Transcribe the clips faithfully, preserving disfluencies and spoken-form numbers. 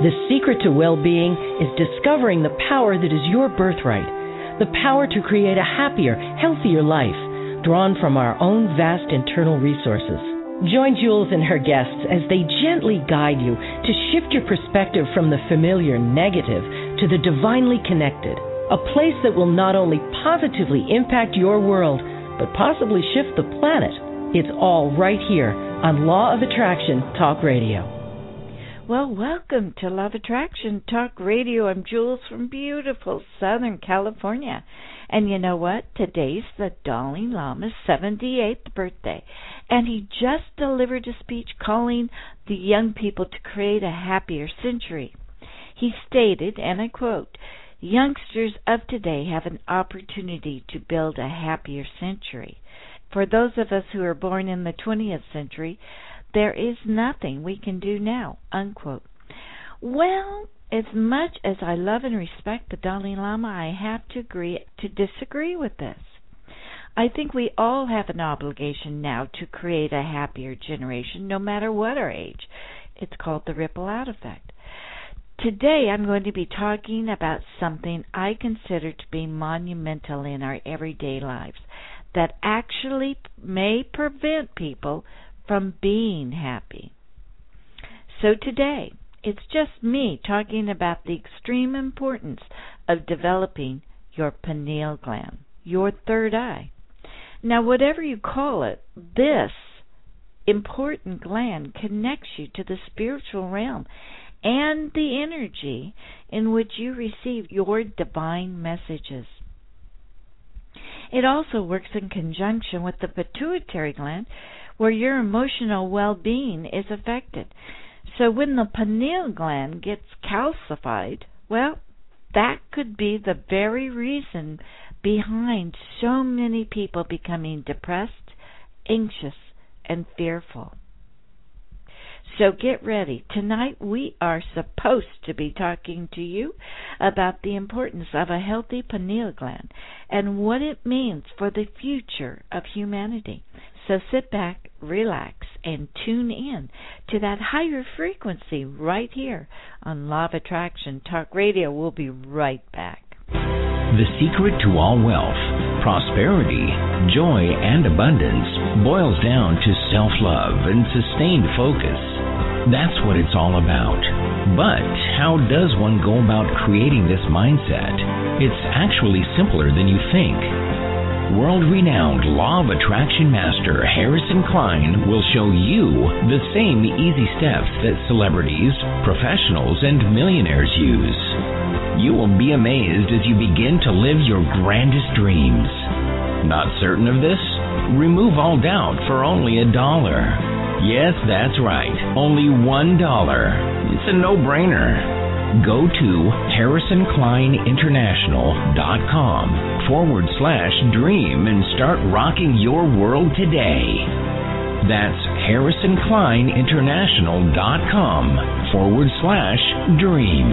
The secret to well-being is discovering the power that is your birthright, the power to create a happier, healthier life, drawn from our own vast internal resources. Join Jules and her guests as they gently guide you to shift your perspective from the familiar negative to the divinely connected, a place that will not only positively impact your world, but possibly shift the planet. It's all right here on Law of Attraction Talk Radio. Well, welcome to Law of Attraction Talk Radio. I'm Jules from beautiful Southern California. And you know what? Today's the Dalai Lama's seventy-eighth birthday. And he just delivered a speech calling the young people to create a happier century. He stated, and I quote, "Youngsters of today have an opportunity to build a happier century. For those of us who are born in the twentieth century, there is nothing we can do now," unquote. Well, as much as I love and respect the Dalai Lama, I have to agree to disagree with this. I think we all have an obligation now to create a happier generation, no matter what our age. It's called the ripple out effect. Today I'm going to be talking about something I consider to be monumental in our everyday lives that actually may prevent people from being happy. So today, it's just me talking about the extreme importance of developing your pineal gland, your third eye. Now, whatever you call it, this important gland connects you to the spiritual realm and the energy in which you receive your divine messages. It also works in conjunction with the pituitary gland, where your emotional well-being is affected. So when the pineal gland gets calcified, well, that could be the very reason behind so many people becoming depressed, anxious, and fearful. So get ready. Tonight we are supposed to be talking to you about the importance of a healthy pineal gland and what it means for the future of humanity. So sit back, relax, and tune in to that higher frequency right here on Law of Attraction Talk Radio. We'll be right back. The secret to all wealth, prosperity, joy, and abundance boils down to self-love and sustained focus. That's what it's all about. But how does one go about creating this mindset? It's actually simpler than you think. World-renowned Law of Attraction Master Harrison Klein will show you the same easy steps that celebrities, professionals, and millionaires use. You will be amazed as you begin to live your grandest dreams. Not certain of this? Remove all doubt for only a dollar. Yes, that's right, only one dollar. It's a no-brainer. Go to harrison klein international dot com forward slash dream and start rocking your world today. That's harrison klein international dot com forward slash dream.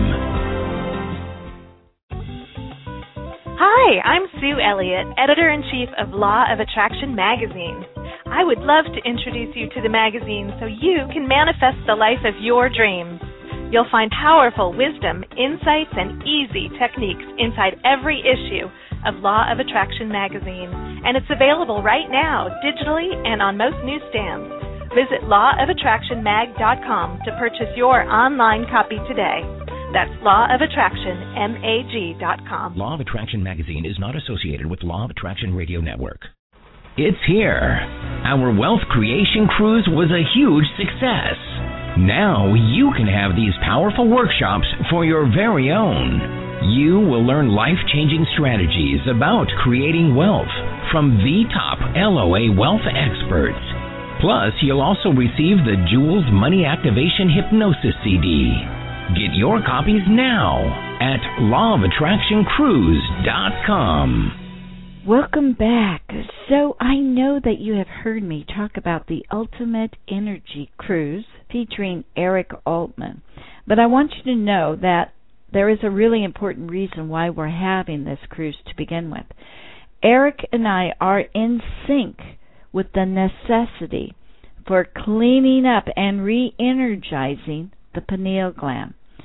Hi, I'm Sue Elliott, Editor-in-Chief of Law of Attraction Magazine. I would love to introduce you to the magazine so you can manifest the life of your dreams. You'll find powerful wisdom, insights, and easy techniques inside every issue of Law of Attraction magazine, and it's available right now, digitally and on most newsstands. Visit law of attraction mag dot com to purchase your online copy today. That's law of attraction mag dot com. Law of Attraction magazine is not associated with Law of Attraction Radio Network. It's here. Our Wealth Creation Cruise was a huge success. Now you can have these powerful workshops for your very own. You will learn life-changing strategies about creating wealth from the top L O A wealth experts. Plus, you'll also receive the Jules Money Activation Hypnosis C D. Get your copies now at law of attraction cruise dot com. Welcome back. So I know that you have heard me talk about the Ultimate Energy Cruise featuring Eric Altman. But I want you to know that there is a really important reason why we're having this cruise to begin with. Eric and I are in sync with the necessity for cleaning up and re-energizing the pineal gland.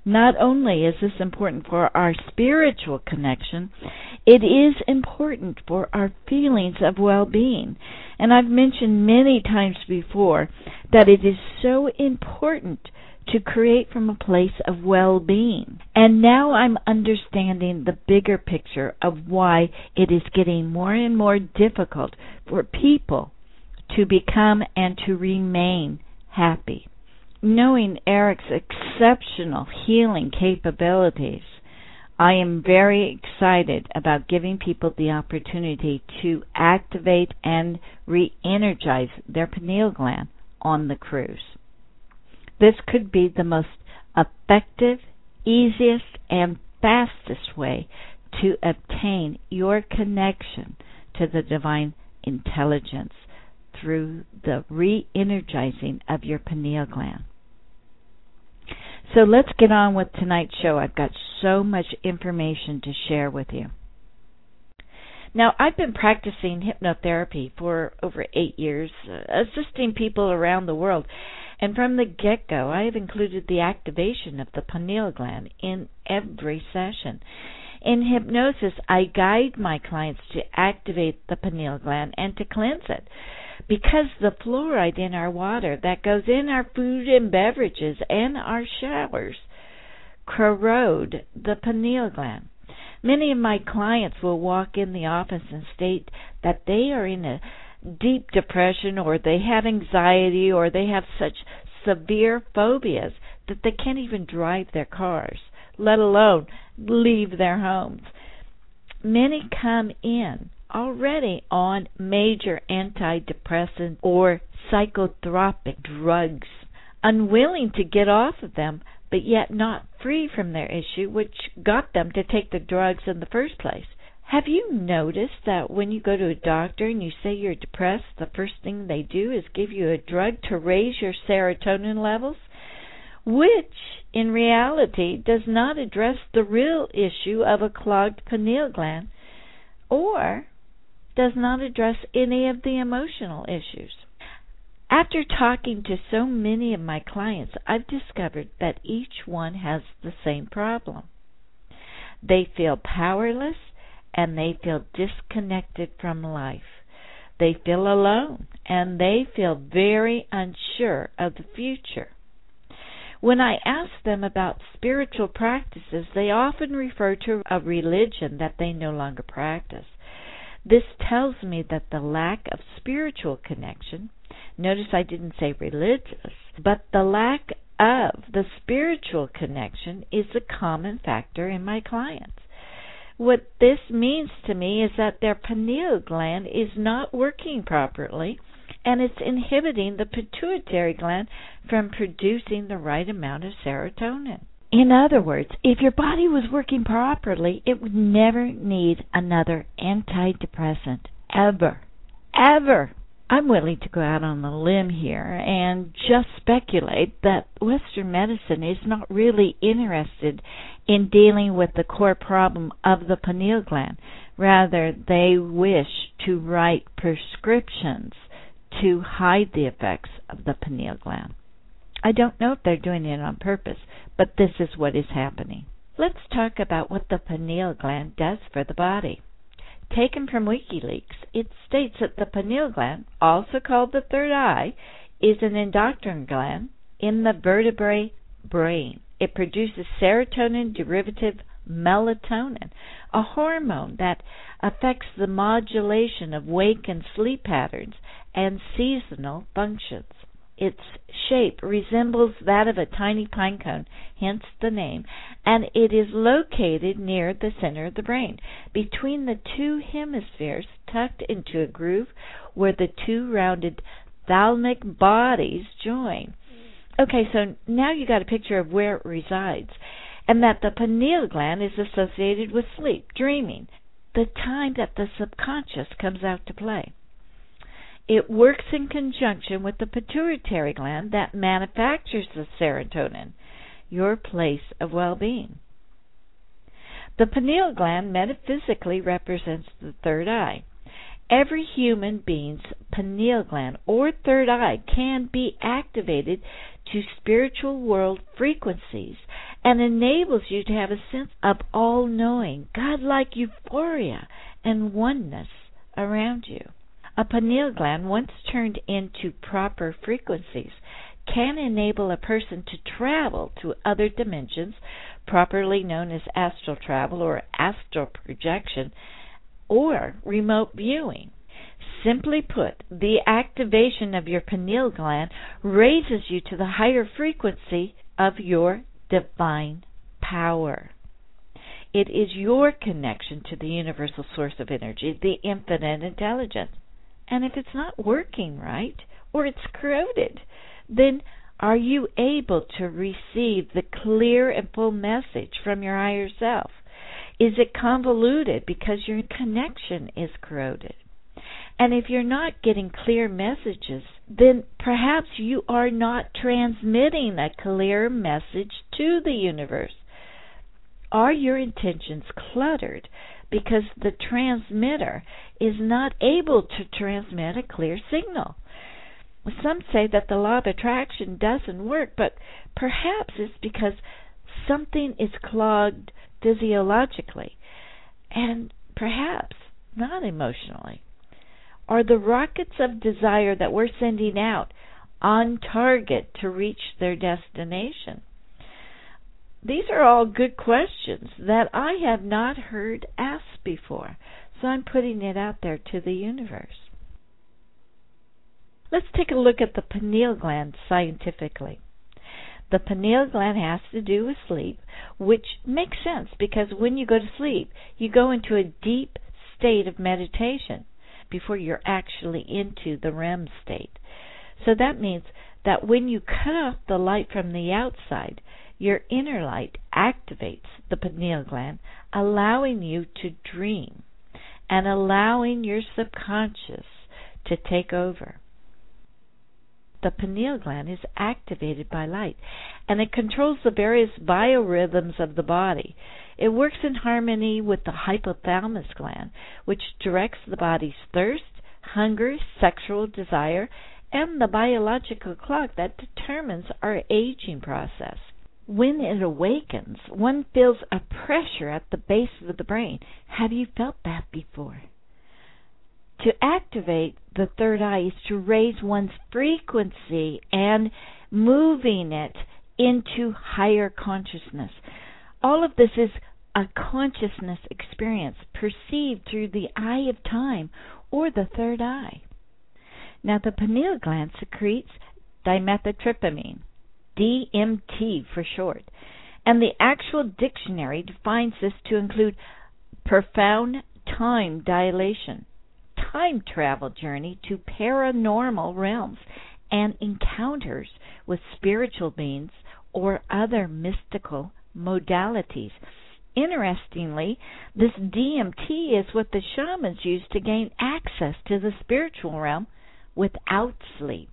Not only is this important for our spiritual connection, it is important for our feelings of well-being. And I've mentioned many times before that it is so important to create from a place of well-being. And now I'm understanding the bigger picture of why it is getting more and more difficult for people to become and to remain happy. Knowing Eric's exceptional healing capabilities, I am very excited about giving people the opportunity to activate and re-energize their pineal gland on the cruise. This could be the most effective, easiest, and fastest way to obtain your connection to the divine intelligence through the re-energizing of your pineal gland. So let's get on with tonight's show. I've got so much information to share with you. Now, I've been practicing hypnotherapy for over eight years, uh, assisting people around the world. And from the get-go, I have included the activation of the pineal gland in every session. In hypnosis, I guide my clients to activate the pineal gland and to cleanse it, because the fluoride in our water that goes in our food and beverages and our showers corrode the pineal gland. Many of my clients will walk in the office and state that they are in a deep depression, or they have anxiety, or they have such severe phobias that they can't even drive their cars, let alone leave their homes. Many come in already on major antidepressant or psychotropic drugs, unwilling to get off of them, but yet not free from their issue, which got them to take the drugs in the first place. Have you noticed that when you go to a doctor and you say you're depressed, the first thing they do is give you a drug to raise your serotonin levels, which in reality does not address the real issue of a clogged pineal gland, or does not address any of the emotional issues? After talking to so many of my clients, I've discovered that each one has the same problem. They feel powerless, and they feel disconnected from life. They feel alone, and they feel very unsure of the future. When I ask them about spiritual practices, they often refer to a religion that they no longer practice. This tells me that the lack of spiritual connection, notice I didn't say religious, but the lack of the spiritual connection is a common factor in my clients. What this means to me is that their pineal gland is not working properly, and it's inhibiting the pituitary gland from producing the right amount of serotonin. In other words, if your body was working properly, it would never need another antidepressant, ever, ever. I'm willing to go out on the limb here and just speculate that Western medicine is not really interested in dealing with the core problem of the pineal gland. Rather, they wish to write prescriptions to hide the effects of the pineal gland. I don't know if they're doing it on purpose, but this is what is happening. Let's talk about what the pineal gland does for the body. Taken from WikiLeaks, it states that the pineal gland, also called the third eye, is an endocrine gland in the vertebrate brain. It produces serotonin derivative melatonin, a hormone that affects the modulation of wake and sleep patterns and seasonal functions. Its shape resembles that of a tiny pine cone, hence the name, and it is located near the center of the brain, between the two hemispheres, tucked into a groove where the two rounded thalamic bodies join. Okay, so now you got a picture of where it resides, and that the pineal gland is associated with sleep, dreaming, the time that the subconscious comes out to play. It works in conjunction with the pituitary gland that manufactures the serotonin, your place of well-being. The pineal gland metaphysically represents the third eye. Every human being's pineal gland or third eye can be activated to spiritual world frequencies and enables you to have a sense of all-knowing, God-like euphoria and oneness around you. A pineal gland, once turned into proper frequencies, can enable a person to travel to other dimensions, properly known as astral travel or astral projection, or remote viewing. Simply put, the activation of your pineal gland raises you to the higher frequency of your divine power. It is your connection to the universal source of energy, the infinite intelligence. And if it's not working right, or it's corroded, then are you able to receive the clear and full message from your higher self? Is it convoluted because your connection is corroded? And if you're not getting clear messages, then perhaps you are not transmitting a clear message to the universe. Are your intentions cluttered because the transmitter is not able to transmit a clear signal? Some say that the law of attraction doesn't work, but perhaps it's because something is clogged physiologically, and perhaps not emotionally. Are the rockets of desire that we're sending out on target to reach their destination? These are all good questions that I have not heard asked before, so I'm putting it out there to the universe. Let's take a look at the pineal gland scientifically. The pineal gland has to do with sleep, which makes sense because when you go to sleep, you go into a deep state of meditation before you're actually into the R E M state. So that means that when you cut off the light from the outside, your inner light activates the pineal gland, allowing you to dream and allowing your subconscious to take over. The pineal gland is activated by light, and it controls the various biorhythms of the body. It works in harmony with the hypothalamus gland, which directs the body's thirst, hunger, sexual desire, and the biological clock that determines our aging process. When it awakens, one feels a pressure at the base of the brain. Have you felt that before? To activate the third eye is to raise one's frequency and moving it into higher consciousness. All of this is a consciousness experience perceived through the eye of time or the third eye. Now, the pineal gland secretes dimethyltryptamine, D M T for short, and the actual dictionary defines this to include profound time dilation, time travel journey to paranormal realms, and encounters with spiritual beings or other mystical modalities. Interestingly, this D M T is what the shamans use to gain access to the spiritual realm without sleep.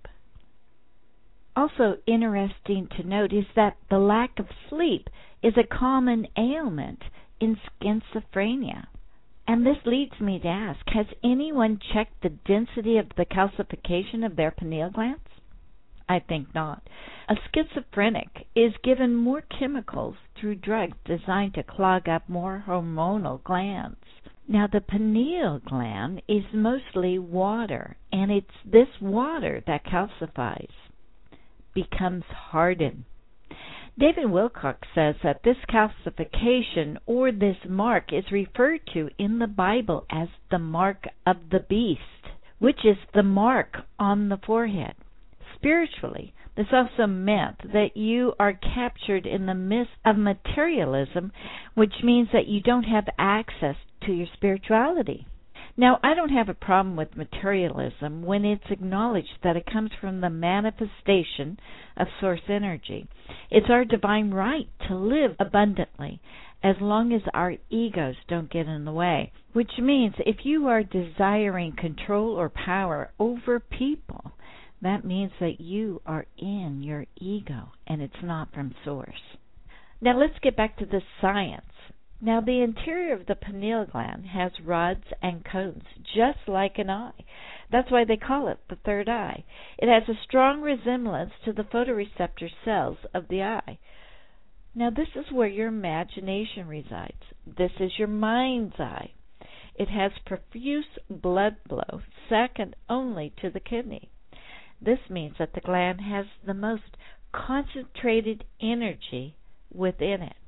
Also interesting to note is that the lack of sleep is a common ailment in schizophrenia. And this leads me to ask, has anyone checked the density of the calcification of their pineal glands? I think not. A schizophrenic is given more chemicals through drugs designed to clog up more hormonal glands. Now, the pineal gland is mostly water, and it's this water that calcifies, becomes hardened. David Wilcock says that this calcification or this mark is referred to in the Bible as the mark of the beast, which is the mark on the forehead. Spiritually, this also meant that you are captured in the mist of materialism, which means that you don't have access to your spirituality. Now, I don't have a problem with materialism when it's acknowledged that it comes from the manifestation of source energy. It's our divine right to live abundantly as long as our egos don't get in the way, which means if you are desiring control or power over people, that means that you are in your ego and it's not from source. Now, let's get back to the science. Now, the interior of the pineal gland has rods and cones, just like an eye. That's why they call it the third eye. It has a strong resemblance to the photoreceptor cells of the eye. Now, this is where your imagination resides. This is your mind's eye. It has profuse blood flow, second only to the kidney. This means that the gland has the most concentrated energy within it.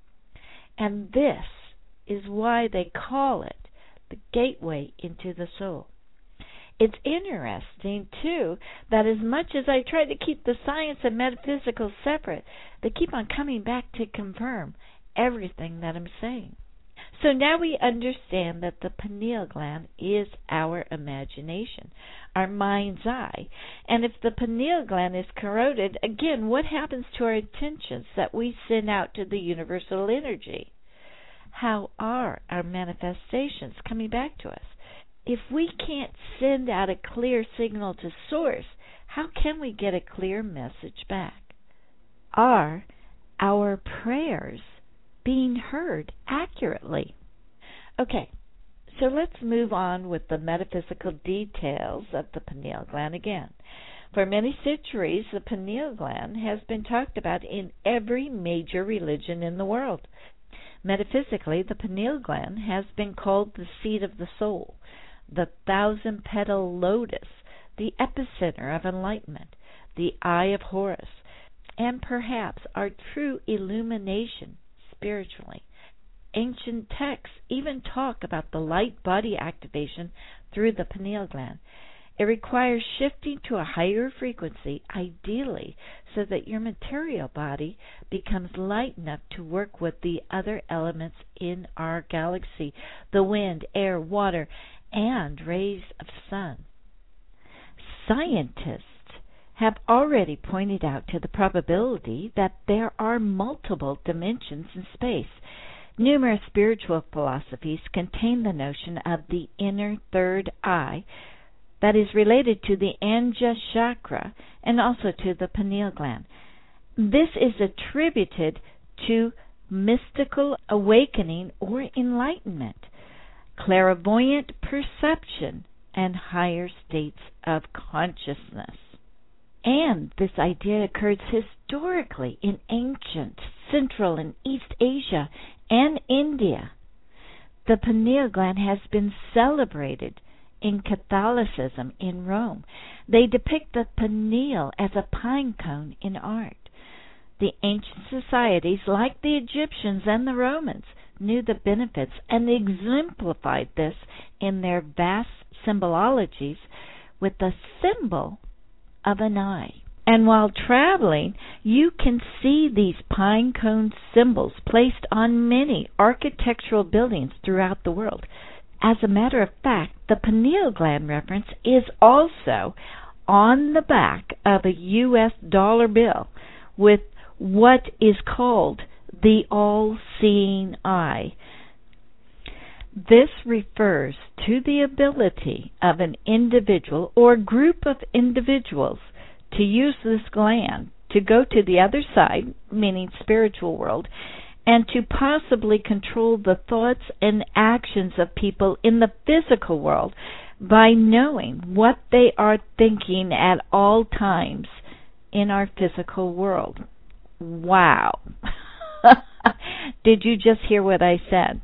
And this is why they call it the gateway into the soul. It's interesting, too, that as much as I try to keep the science and metaphysical separate, they keep on coming back to confirm everything that I'm saying. So now we understand that the pineal gland is our imagination, our mind's eye. And if the pineal gland is corroded, again, what happens to our intentions that we send out to the universal energy? How are our manifestations coming back to us? If we can't send out a clear signal to Source, how can we get a clear message back? Are our prayers being heard accurately? Okay, so let's move on with the metaphysical details of the pineal gland again. For many centuries, the pineal gland has been talked about in every major religion in the world. Metaphysically, the pineal gland has been called the seat of the soul, the thousand-petal lotus, the epicenter of enlightenment, the eye of Horus, and perhaps our true illumination spiritually. Ancient texts even talk about the light body activation through the pineal gland. It requires shifting to a higher frequency, ideally, so that your material body becomes light enough to work with the other elements in our galaxy, the wind, air, water, and rays of sun. Scientists have already pointed out to the probability that there are multiple dimensions in space. Numerous spiritual philosophies contain the notion of the inner third eye that is related to the Ajna chakra and also to the pineal gland. This is attributed to mystical awakening or enlightenment, clairvoyant perception, and higher states of consciousness. And this idea occurs historically in ancient Central and East Asia and India. The pineal gland has been celebrated in Catholicism in Rome. They depict the pineal as a pine cone in art. The ancient societies, like the Egyptians and the Romans, knew the benefits and exemplified this in their vast symbologies with the symbol of an eye. And while traveling, you can see these pine cone symbols placed on many architectural buildings throughout the world. As a matter of fact, the pineal gland reference is also on the back of a U S dollar bill with what is called the all-seeing eye. This refers to the ability of an individual or group of individuals to use this gland to go to the other side, meaning spiritual world, and to possibly control the thoughts and actions of people in the physical world by knowing what they are thinking at all times in our physical world. Wow. Did you just hear what I said?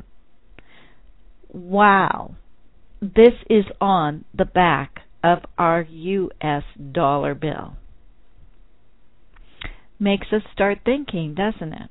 Wow. This is on the back of our U S dollar bill. Makes us start thinking, doesn't it?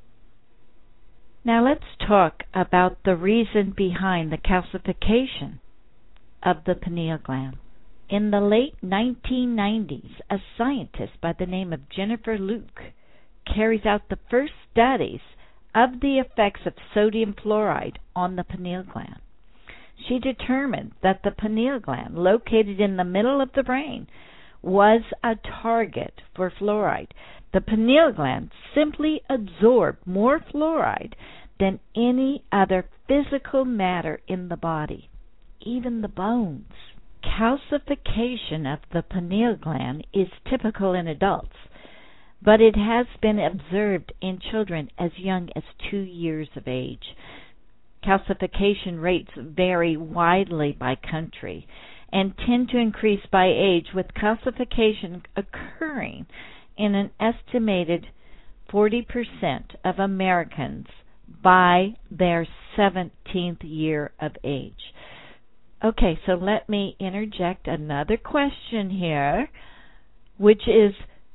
Now let's talk about the reason behind the calcification of the pineal gland. In the late nineteen nineties, a scientist by the name of Jennifer Luke carries out the first studies of the effects of sodium fluoride on the pineal gland. She determined that the pineal gland, located in the middle of the brain, was a target for fluoride. The pineal gland simply absorbed more fluoride than any other physical matter in the body, even the bones. Calcification of the pineal gland is typical in adults, but it has been observed in children as young as two years of age. Calcification rates vary widely by country and tend to increase by age, with calcification occurring in an estimated forty percent of Americans by their seventeenth year of age. Okay, so let me interject another question here, which is,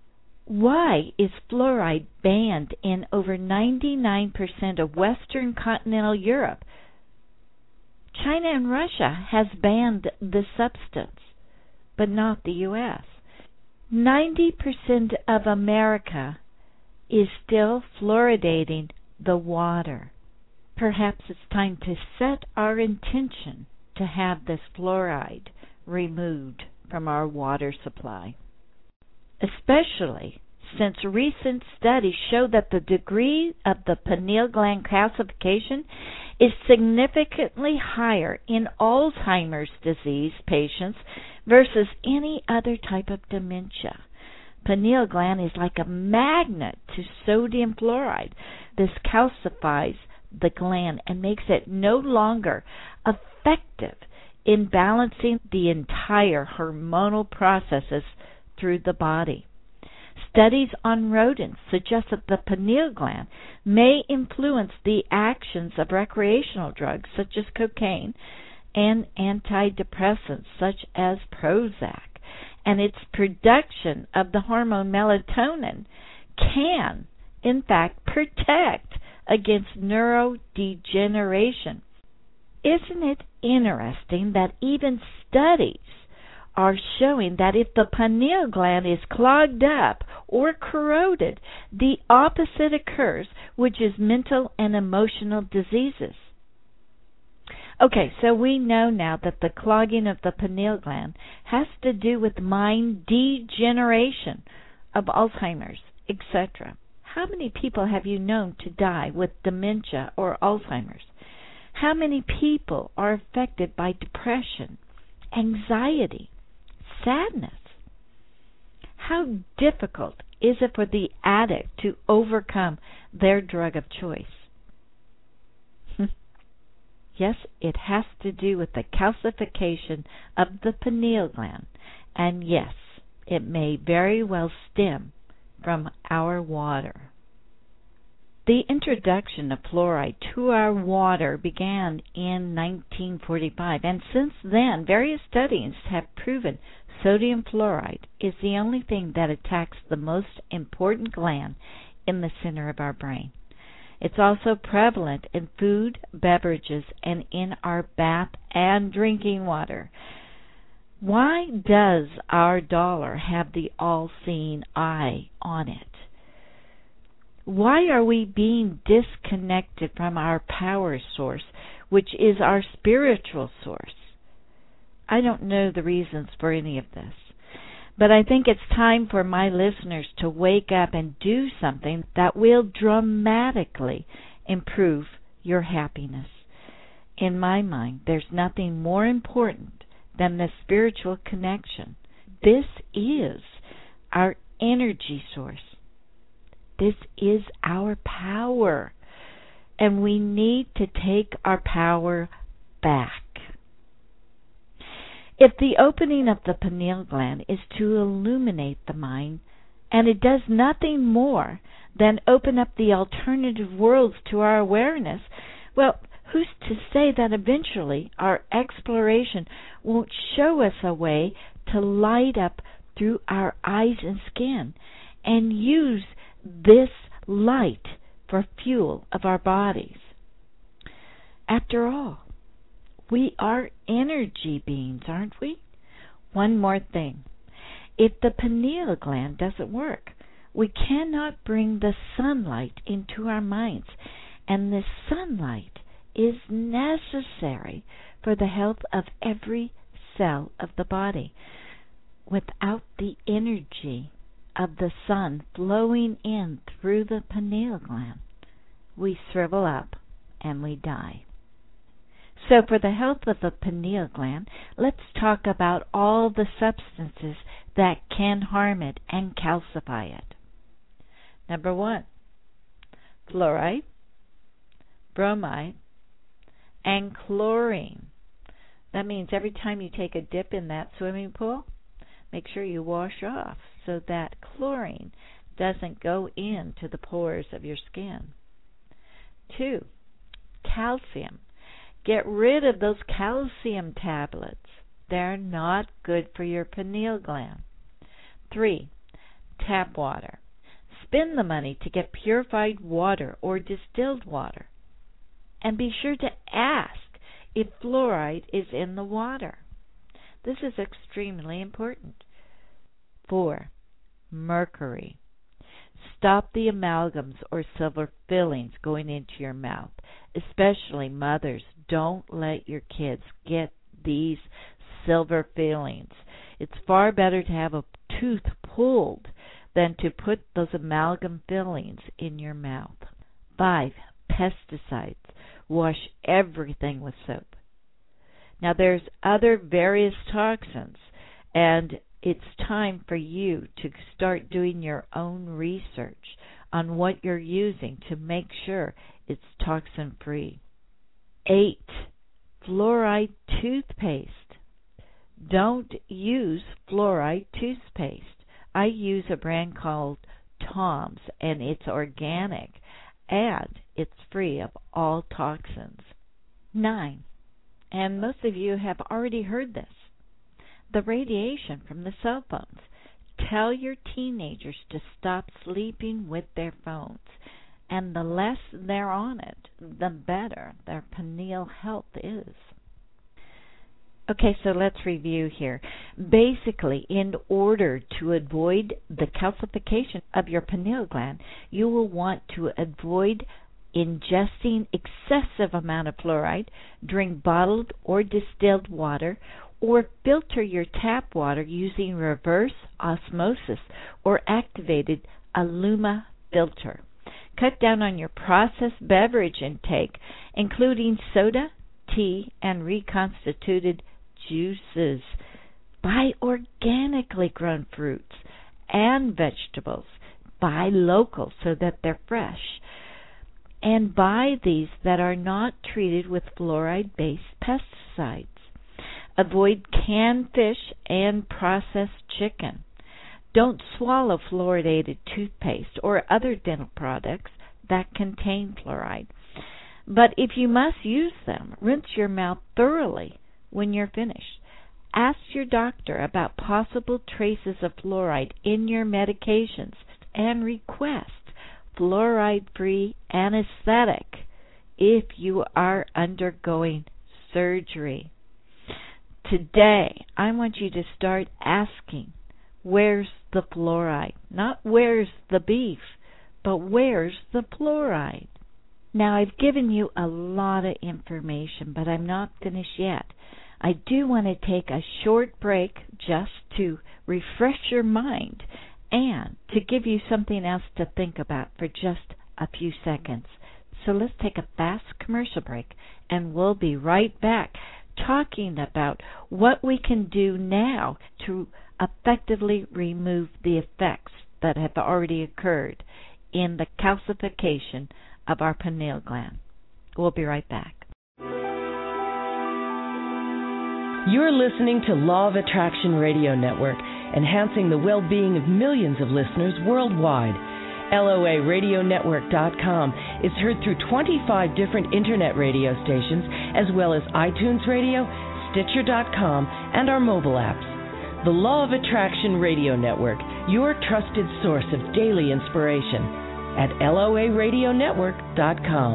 why is fluoride banned in over ninety-nine percent of Western continental Europe? China and Russia has banned the substance, but not the U S ninety percent of America is still fluoridating the water. Perhaps it's time to set our intention to have this fluoride removed from our water supply, especially since recent studies show that the degree of the pineal gland calcification is significantly higher in Alzheimer's disease patients versus any other type of dementia. Pineal gland is like a magnet to sodium fluoride. This calcifies the gland and makes it no longer effective in balancing the entire hormonal processes through the body. Studies on rodents suggest that the pineal gland may influence the actions of recreational drugs such as cocaine and antidepressants such as Prozac, and its production of the hormone melatonin can, in fact, protect against neurodegeneration. Isn't it interesting that even studies are showing that if the pineal gland is clogged up or corroded, the opposite occurs, which is mental and emotional diseases? Okay, so we know now that the clogging of the pineal gland has to do with mind degeneration of Alzheimer's, et cetera. How many people have you known to die with dementia or Alzheimer's? How many people are affected by depression, anxiety, sadness? How difficult is it for the addict to overcome their drug of choice? Yes, it has to do with the calcification of the pineal gland, and yes, it may very well stem from our water. The introduction of fluoride to our water began in nineteen forty-five, and since then, various studies have proven sodium fluoride is the only thing that attacks the most important gland in the center of our brain. It's also prevalent in food, beverages, and in our bath and drinking water. Why does our dollar have the all-seeing eye on it? Why are we being disconnected from our power source, which is our spiritual source? I don't know the reasons for any of this, but I think it's time for my listeners to wake up and do something that will dramatically improve your happiness. In my mind, there's nothing more important than the spiritual connection. This is our energy source. This is our power, and we need to take our power back. If the opening of the pineal gland is to illuminate the mind, and it does nothing more than open up the alternative worlds to our awareness, well, who's to say that eventually our exploration won't show us a way to light up through our eyes and skin and use this light for fuel of our bodies? After all, we are energy beings, aren't we? One more thing. If the pineal gland doesn't work, we cannot bring the sunlight into our minds, and this sunlight is necessary for the health of every cell of the body. Without the energy of the sun flowing in through the pineal gland, we shrivel up and we die. So for the health of the pineal gland, let's talk about all the substances that can harm it and calcify it. Number one, fluoride, bromide, and chlorine. That means every time you take a dip in that swimming pool, make sure you wash off so that chlorine doesn't go into the pores of your skin. Two, calcium. Get rid of those calcium tablets. They're not good for your pineal gland. Three, tap water. Spend the money to get purified water or distilled water. And be sure to ask if fluoride is in the water. This is extremely important. Four, mercury. Stop the amalgams or silver fillings going into your mouth. Especially mothers, don't let your kids get these silver fillings. It's far better to have a tooth pulled than to put those amalgam fillings in your mouth. Five, pesticides. Wash everything with soap. Now there's other various toxins, and it's time for you to start doing your own research on what you're using to make sure it's toxin-free. Eight, fluoride toothpaste. Don't use fluoride toothpaste. I use a brand called Tom's, and it's organic, and it's free of all toxins. Nine, and most of you have already heard this, the radiation from the cell phones. Tell your teenagers to stop sleeping with their phones, and the less they're on it, the better their pineal health is. Okay, so let's review here. Basically, in order to avoid the calcification of your pineal gland, you will want to avoid ingesting excessive amount of fluoride, drink bottled or distilled water, or filter your tap water using reverse osmosis or activated Aluma filter. Cut down on your processed beverage intake, including soda, tea, and reconstituted juices. Buy organically grown fruits and vegetables. Buy local so that they're fresh. And buy these that are not treated with fluoride-based pesticides. Avoid canned fish and processed chicken. Don't swallow fluoridated toothpaste or other dental products that contain fluoride. But if you must use them, rinse your mouth thoroughly when you're finished. Ask your doctor about possible traces of fluoride in your medications and request fluoride-free anesthetic if you are undergoing surgery. Today, I want you to start asking, where's the fluoride? Not where's the beef, but where's the fluoride? Now, I've given you a lot of information, but I'm not finished yet. I do want to take a short break just to refresh your mind and to give you something else to think about for just a few seconds. So let's take a fast commercial break, and we'll be right back talking about what we can do now to effectively remove the effects that have already occurred in the calcification of our pineal gland. We'll be right back. You're listening to Law of Attraction Radio Network, enhancing the well-being of millions of listeners worldwide. L O A radio network dot com is heard through twenty-five different internet radio stations, as well as iTunes Radio, Stitcher dot com, and our mobile apps. The Law of Attraction Radio Network, your trusted source of daily inspiration, at L O A radio network dot com.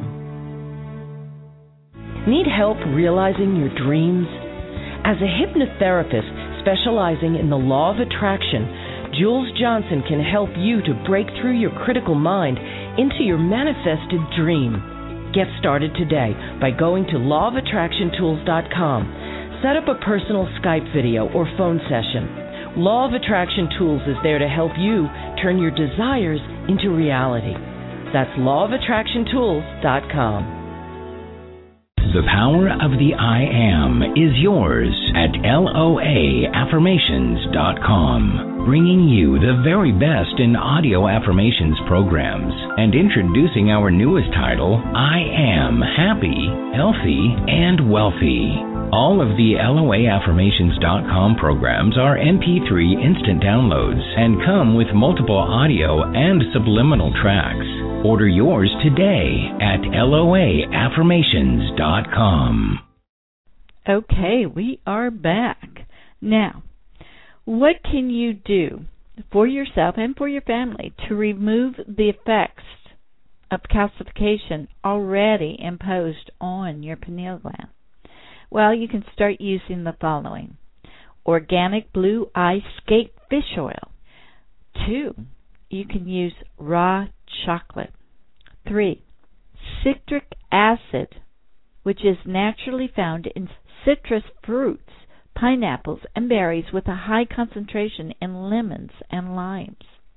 Need help realizing your dreams? As a hypnotherapist specializing in the law of attraction, Jules Johnson can help you to break through your critical mind into your manifested dream. Get started today by going to law of attraction tools dot com. Set up a personal Skype video or phone session. Law of Attraction Tools is there to help you turn your desires into reality. That's law of attraction tools dot com. The power of the I Am is yours at L O A affirmations dot com, bringing you the very best in audio affirmations programs and introducing our newest title, I Am Happy, Healthy, and Wealthy. All of the L O A affirmations dot com programs are M P three instant downloads and come with multiple audio and subliminal tracks. Order yours today at L O A affirmations dot com. Okay, we are back. Now, what can you do for yourself and for your family to remove the effects of calcification already imposed on your pineal gland? Well, you can start using the following. Organic blue eye skate fish oil. Two, you can use raw chocolate. Three, citric acid, which is naturally found in citrus fruits, pineapples, and berries with a high concentration in lemons and limes.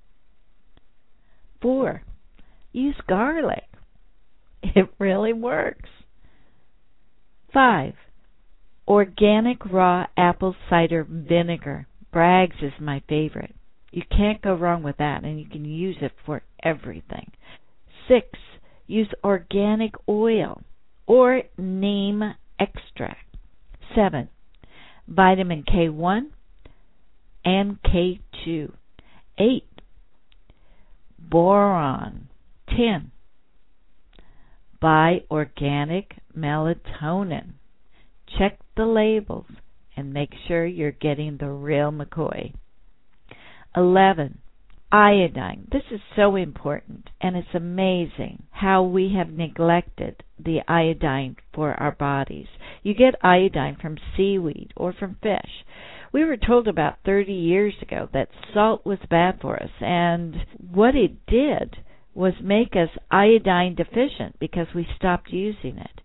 Four, use garlic. It really works. Five, organic raw apple cider vinegar. Bragg's is my favorite. You can't go wrong with that, and you can use it for everything. Six, use organic oil or neem extract. Seven, vitamin K one and K two. Eight, boron. Ten, buy organic melatonin. Check the labels and make sure you're getting the real McCoy. Eleven, iodine. This is so important, and it's amazing how we have neglected the iodine for our bodies. You get iodine from seaweed or from fish. We were told about thirty years ago that salt was bad for us, and what it did was make us iodine deficient because we stopped using it.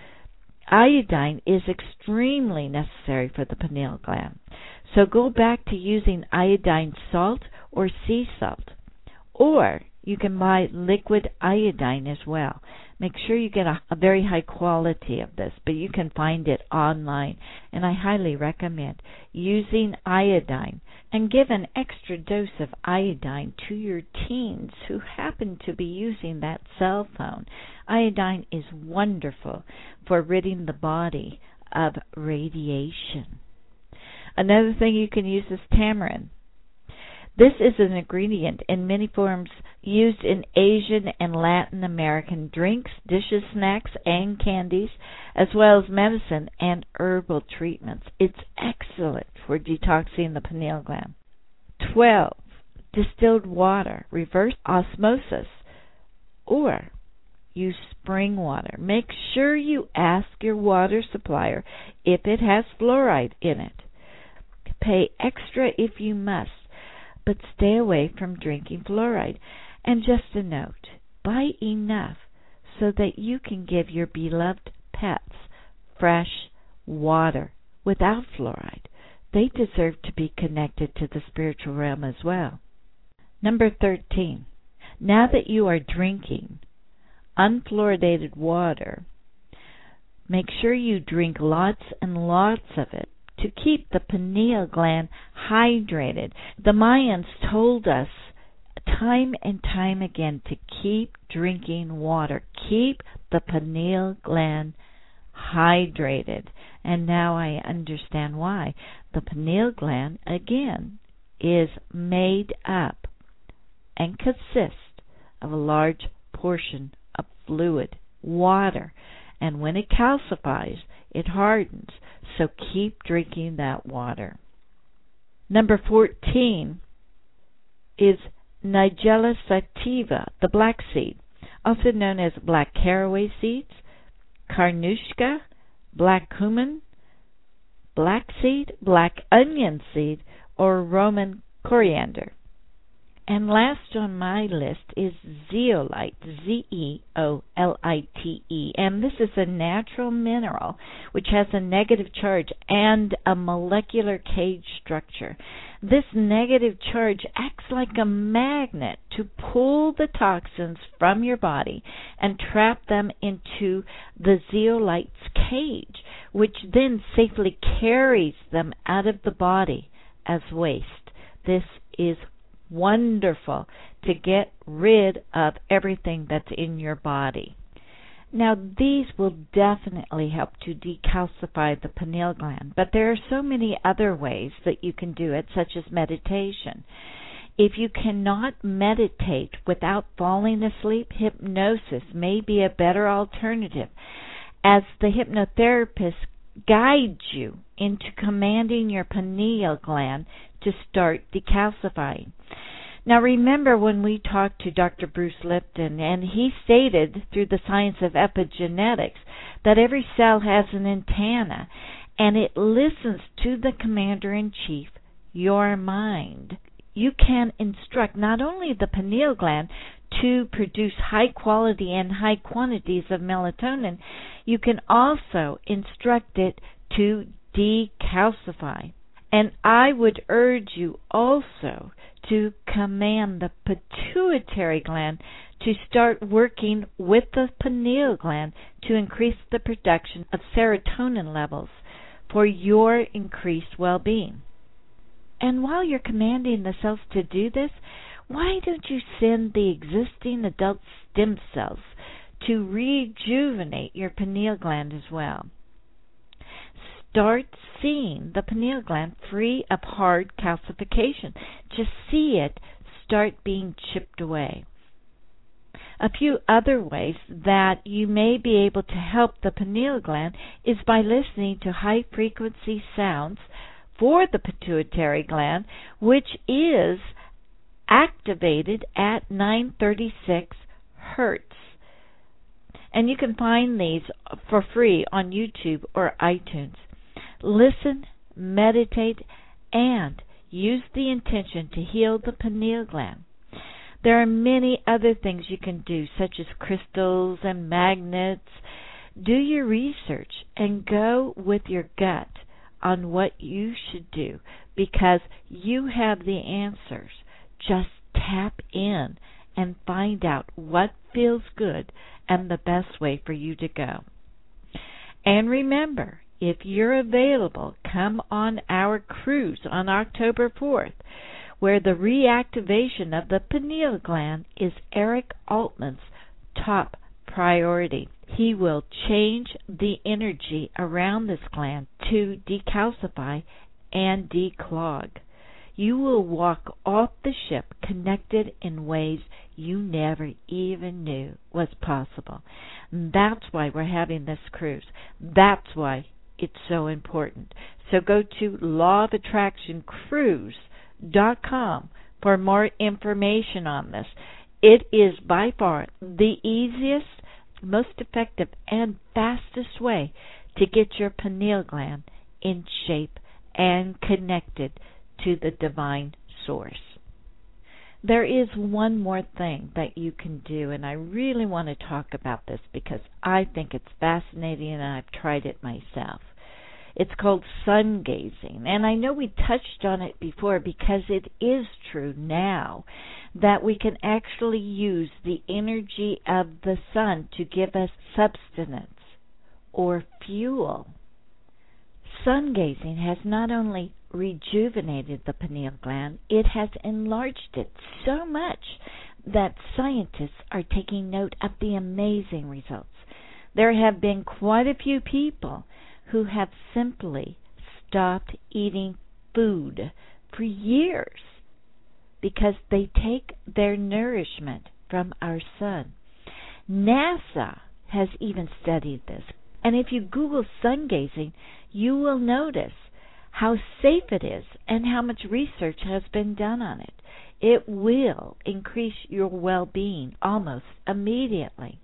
Iodine is extremely necessary for the pineal gland. So go back to using iodine salt or sea salt. Or you can buy liquid iodine as well. Make sure you get a, a very high quality of this, but you can find it online. And I highly recommend using iodine. And give an extra dose of iodine to your teens who happen to be using that cell phone. Iodine is wonderful for ridding the body of radiation. Another thing you can use is tamarind. This is an ingredient in many forms used in Asian and Latin American drinks, dishes, snacks, and candies, as well as medicine and herbal treatments. It's excellent for detoxing the pineal gland. Twelve, distilled water, reverse osmosis, or use spring water. Make sure you ask your water supplier if it has fluoride in it. Pay extra if you must, but stay away from drinking fluoride. And just a note, buy enough so that you can give your beloved pets fresh water without fluoride. They deserve to be connected to the spiritual realm as well. Number thirteen, now that you are drinking unfluoridated water, make sure you drink lots and lots of it to keep the pineal gland hydrated. The Mayans told us time and time again to keep drinking water. Keep the pineal gland hydrated. And now I understand why. The pineal gland, again, is made up and consists of a large portion of fluid, water. And when it calcifies, it hardens. So keep drinking that water. Number fourteen is Nigella sativa, the black seed, also known as black caraway seeds, carnushka, black cumin, black seed, black onion seed, or Roman coriander. And last on my list is zeolite, Z E O L I T E. And this is a natural mineral which has a negative charge and a molecular cage structure. This negative charge acts like a magnet to pull the toxins from your body and trap them into the zeolite's cage, which then safely carries them out of the body as waste. This is wonderful to get rid of everything that's in your body. Now, these will definitely help to decalcify the pineal gland, but there are so many other ways that you can do it, such as meditation. If you cannot meditate without falling asleep, hypnosis may be a better alternative, as the hypnotherapist guides you into commanding your pineal gland to start decalcifying. Now remember when we talked to Doctor Bruce Lipton, and he stated through the science of epigenetics that every cell has an antenna, and it listens to the commander-in-chief, your mind. You can instruct not only the pineal gland to produce high quality and high quantities of melatonin, you can also instruct it to decalcify. And I would urge you also to command the pituitary gland to start working with the pineal gland to increase the production of serotonin levels for your increased well-being. And while you're commanding the cells to do this, why don't you send the existing adult stem cells to rejuvenate your pineal gland as well? Start seeing the pineal gland free of hard calcification. Just see it start being chipped away. A few other ways that you may be able to help the pineal gland is by listening to high-frequency sounds for the pituitary gland, which is activated at nine thirty-six hertz. And you can find these for free on YouTube or iTunes. Listen, meditate, and use the intention to heal the pineal gland. There are many other things you can do, such as crystals and magnets. Do your research and go with your gut on what you should do, because you have the answers. Just tap in and find out what feels good and the best way for you to go. And remember, if you're available, come on our cruise on October fourth, where the reactivation of the pineal gland is Eric Altman's top priority. He will change the energy around this gland to decalcify and declog. You will walk off the ship connected in ways you never even knew was possible. That's why we're having this cruise. That's why it's so important. So go to law of attraction cruise dot com for more information on this. It is by far the easiest, most effective, and fastest way to get your pineal gland in shape and connected to the divine source. There is one more thing that you can do, and I really want to talk about this because I think it's fascinating and I've tried it myself. It's called sun gazing, and I know we touched on it before because it is true now that we can actually use the energy of the sun to give us substance or fuel. Sun gazing has not only rejuvenated the pineal gland, it has enlarged it so much that scientists are taking note of the amazing results. There have been quite a few people who have simply stopped eating food for years because they take their nourishment from our sun. NASA has even studied this. And if you Google sun gazing, you will notice how safe it is and how much research has been done on it. It will increase your well-being almost immediately.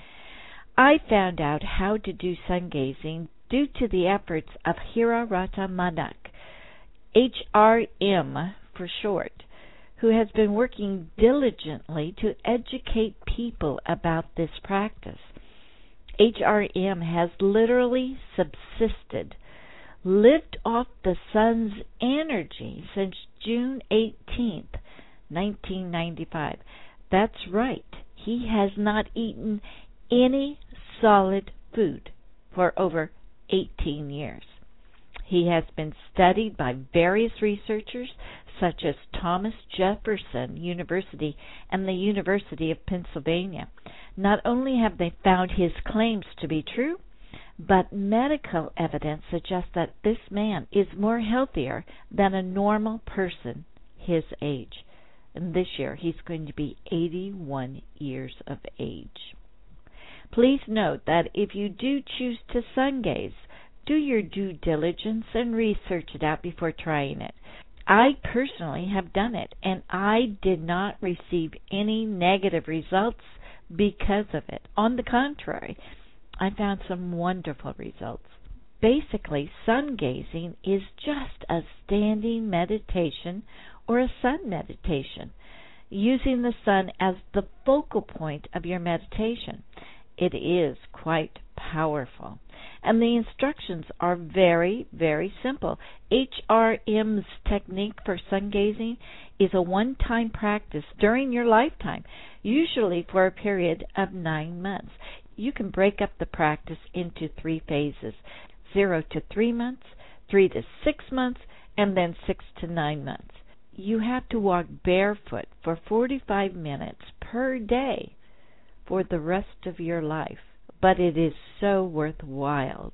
I found out how to do sun gazing due to the efforts of Hira Rata Manak, H R M for short, who has been working diligently to educate people about this practice. H R M has literally subsisted, lived off the sun's energy since June eighteenth, nineteen ninety-five. That's right. He has not eaten any solid food for over eighteen years. He has been studied by various researchers such as Thomas Jefferson University and the University of Pennsylvania. Not only have they found his claims to be true, but medical evidence suggests that this man is more healthier than a normal person his age. And this year he's going to be eighty-one years of age. Please note that if you do choose to sun gaze, do your due diligence and research it out before trying it. I personally have done it, and I did not receive any negative results because of it. On the contrary, I found some wonderful results. Basically, sun gazing is just a standing meditation or a sun meditation, using the sun as the focal point of your meditation. It is quite powerful, and the instructions are very, very simple. H R M's technique for sun gazing is a one-time practice during your lifetime, usually for a period of nine months. You can break up the practice into three phases, zero to three months, three to six months, and then six to nine months. You have to walk barefoot for forty-five minutes per day for the rest of your life, but it is so worthwhile.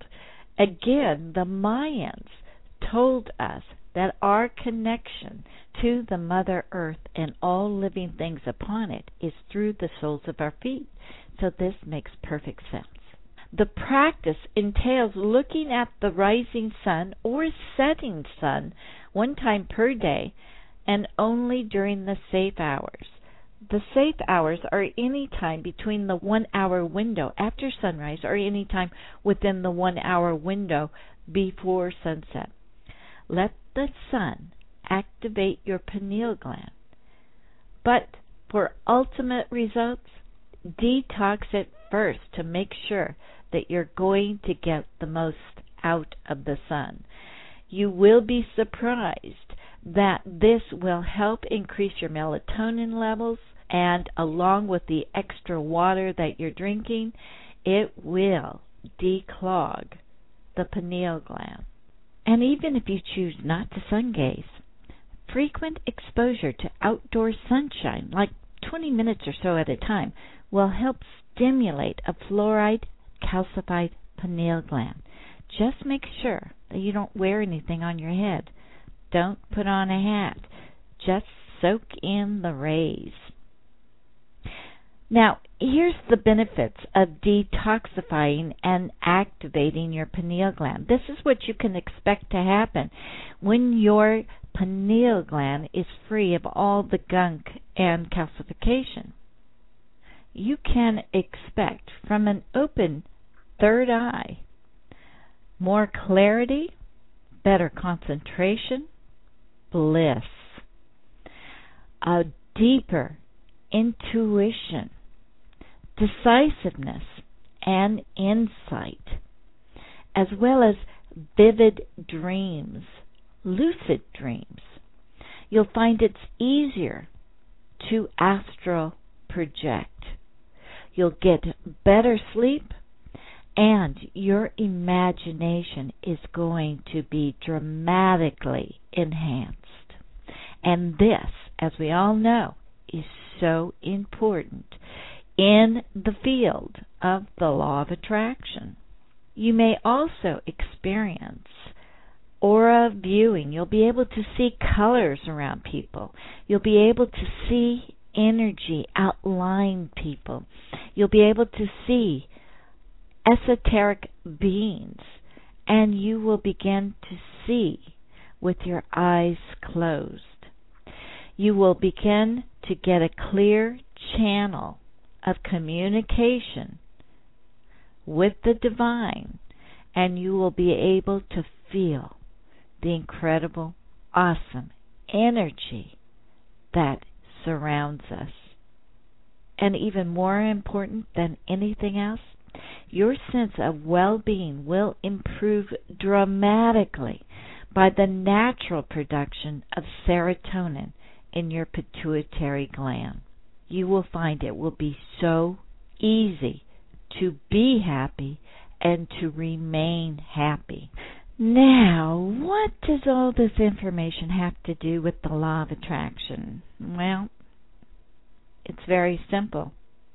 Again, the Mayans told us that our connection to the Mother Earth and all living things upon it is through the soles of our feet, so this makes perfect sense. The practice entails looking at the rising sun or setting sun one time per day and only during the safe hours. The safe hours are any time between the one-hour window after sunrise or any time within the one-hour window before sunset. Let the sun activate your pineal gland. But for ultimate results, detox it first to make sure that you're going to get the most out of the sun. You will be surprised that this will help increase your melatonin levels, and along with the extra water that you're drinking, it will declog the pineal gland. And even if you choose not to sun gaze, frequent exposure to outdoor sunshine, like twenty minutes or so at a time, will help stimulate a fluoride calcified pineal gland. Just make sure that you don't wear anything on your head. Don't put on a hat. Just soak in the rays. Now, here's the benefits of detoxifying and activating your pineal gland. This is what you can expect to happen when your pineal gland is free of all the gunk and calcification. You can expect from an open third eye more clarity, better concentration, bliss, a deeper intuition, decisiveness, and insight, as well as vivid dreams, lucid dreams. You'll find it's easier to astral project. You'll get better sleep, and your imagination is going to be dramatically enhanced. And this, as we all know, is so important in the field of the law of attraction. You may also experience aura viewing. You'll be able to see colors around people. You'll be able to see energy outline people. You'll be able to see esoteric beings, and you will begin to see with your eyes closed. You will begin to get a clear channel of communication with the divine, and you will be able to feel the incredible, awesome energy that surrounds us. And even more important than anything else, your sense of well-being will improve dramatically by the natural production of serotonin in your pituitary gland. You will find it will be so easy to be happy and to remain happy. Now, what does all this information have to do with the law of attraction? Well, it's very simple.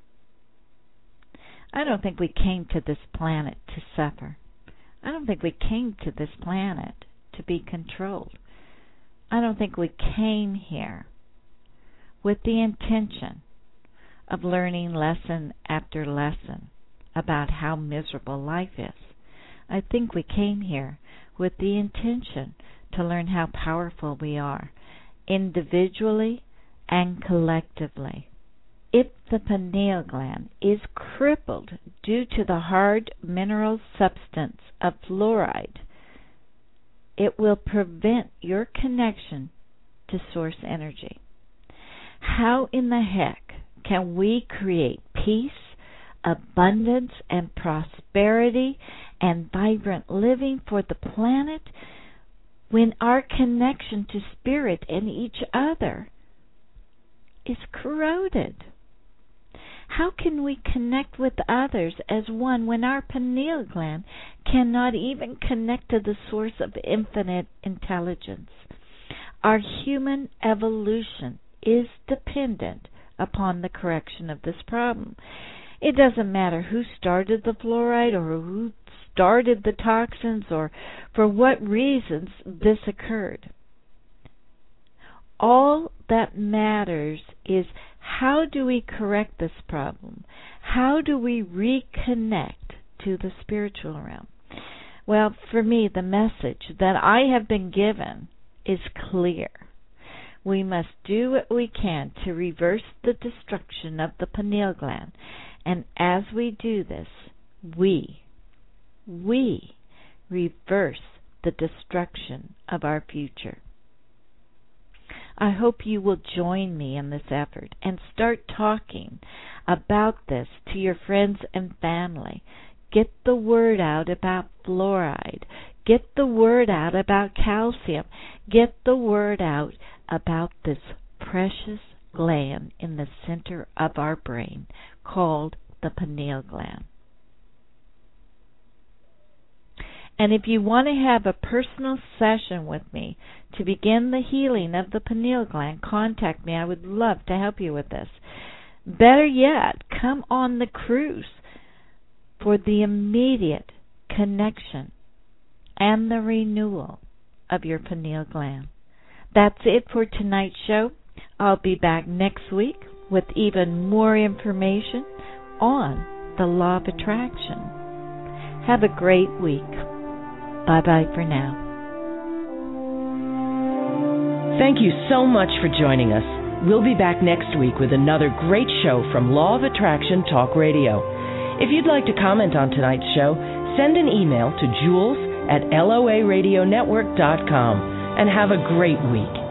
I don't think we came to this planet to suffer. I don't think we came to this planet to be controlled. I don't think we came here with the intention of learning lesson after lesson about how miserable life is. I think we came here with the intention to learn how powerful we are, individually and collectively. If the pineal gland is crippled due to the hard mineral substance of fluoride, it will prevent your connection to source energy. How in the heck can we create peace, abundance, and prosperity and vibrant living for the planet when our connection to spirit and each other is corroded? How can we connect with others as one when our pineal gland cannot even connect to the source of infinite intelligence? Our human evolution is dependent upon the correction of this problem. It doesn't matter who started the fluoride or who started the toxins or for what reasons this occurred. All that matters is, how do we correct this problem? How do we reconnect to the spiritual realm? Well, for me, the message that I have been given is clear. We must do what we can to reverse the destruction of the pineal gland. And as we do this, we, we reverse the destruction of our future. I hope you will join me in this effort and start talking about this to your friends and family. Get the word out about fluoride. Get the word out about calcium. Get the word out about this precious gland in the center of our brain called the pineal gland. And if you want to have a personal session with me to begin the healing of the pineal gland, contact me. I would love to help you with this. Better yet, come on the cruise for the immediate connection and the renewal of your pineal gland. That's it for tonight's show. I'll be back next week with even more information on the law of attraction. Have a great week. Bye-bye for now. Thank you so much for joining us. We'll be back next week with another great show from Law of Attraction Talk Radio. If you'd like to comment on tonight's show, send an email to jules at L O A radio network dot com and have a great week.